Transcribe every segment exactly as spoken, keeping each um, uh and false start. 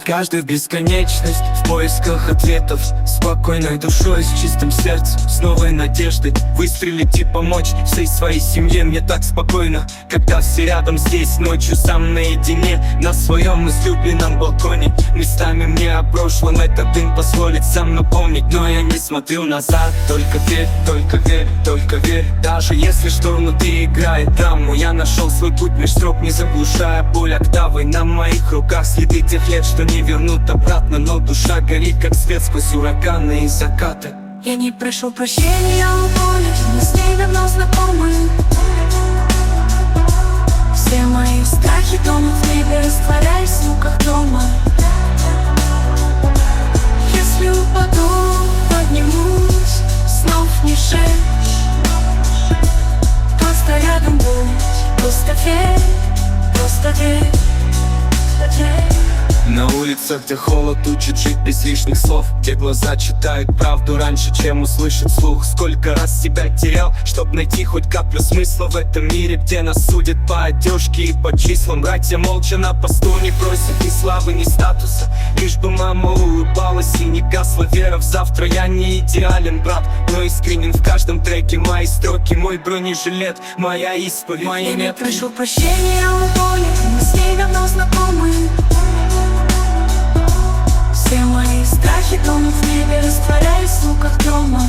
Каждую бесконечность в поисках ответов, спокойной душой, с чистым сердцем, с новой надеждой выстрелить и помочь всей своей семье. Мне так спокойно, когда все рядом здесь, ночью сам наедине, на своем излюбленном балконе. Местами мне о прошлом этот дым позволит сам напомнить, но я не смотрю назад. Только верь, только верь, только верь. Даже если что внутри играет драму, я нашел свой путь меж строк, не заглушая боль октавой. На моих руках следы тех лет, что не вернут обратно, но душа горит, как свет сквозь ураганы и закаты. Я не прошу прощения у боли, мы с ней давно знакомы. Все мои страхи тонут в небе, растворяясь в звуках дома. Если упаду, поднимусь, снов не шепчь. Просто рядом будь, просто верь, просто верь, верь. На улицах, где холод учит жить без лишних слов, где глаза читают правду раньше, чем услышать слух. Сколько раз себя терял, чтоб найти хоть каплю смысла в этом мире, где нас судят по одежке и по числам. Братья молча на посту не просят ни славы, ни статуса, лишь бы мама улыбалась и не гасла вера в завтра. Я не идеален, брат, но искренен в каждом треке. Мои строки, мой бронежилет, моя исповедь, мои Я не метры. прошу прощения у боли, мы с ней давно знакомы. Все мои страхи тонут в небе, растворяясь в звуках дома.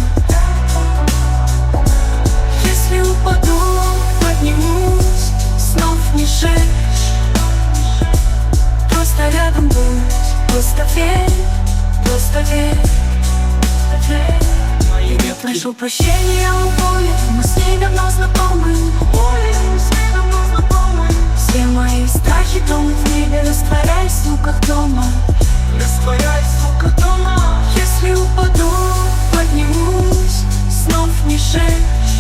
Если упаду, поднимусь, снов не шепчь. Просто рядом будь, просто верь, просто верь, верь. Мои Я метры. прошу прощения у боли, мы с ней давно знакомы. Все мои страхи тонут в небе, растворяясь в звуках дома. Растворяясь в звуках дома. Если упаду, поднимусь, снов не шепчь.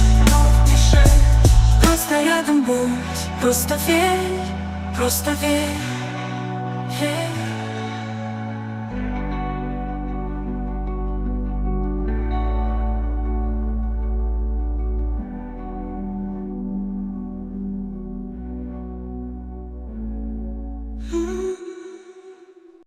Просто рядом будь, просто верь, просто верь, верь.